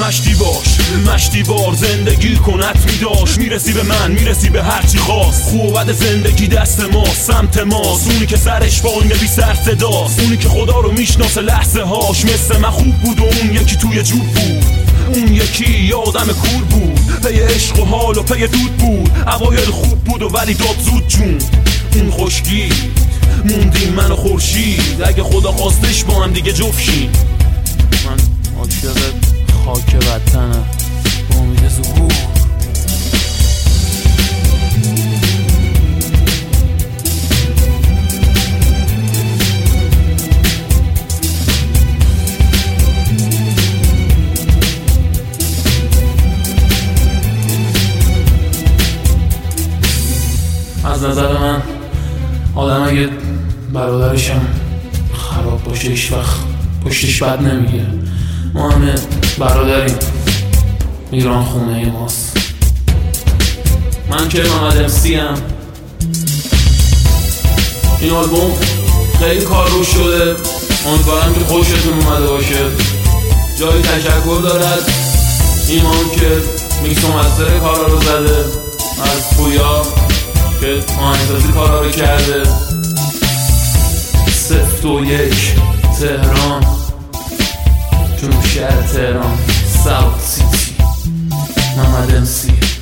مشتی باش مشتی بار زندگی کنت میداش، میرسی به من میرسی به هرچی خواست. خوب و بد زندگی دست ما سمت ماست، اونی که سرش پایینه بی سر صداست، اونی که خدا رو میشناسه لحظه هاش. مثل من خوب بود و اون یکی توی جوب بود، اون یکی یه آدم کور بود، پی عشق و حال و پی دود بود. اوایل خوب بود و ولی داد زود جون. اون خشکی موندیم من و خورشید، اگه خدا خواستش با هم دیگه جفشیم. من عاشق خاک وطنم با امید ظهور. از نظر من آدم اگه برادرشم خراب باشه هیچ وقت پشتش بد نمیگه. ما همه برادریم، ایران خونه ماست. من که محمد امسی ام. این آلبوم خیلی کار روش شده، امیدوارم که خوشتون اومده باشه. جایی تشکر دارد ایمان که میکس و مستر کارا رو زده، از پویا که آهنگسازی کارا رو کرده. 021 تهران، جنوب شهر تهران، ساوت سیتی، محمد امسی.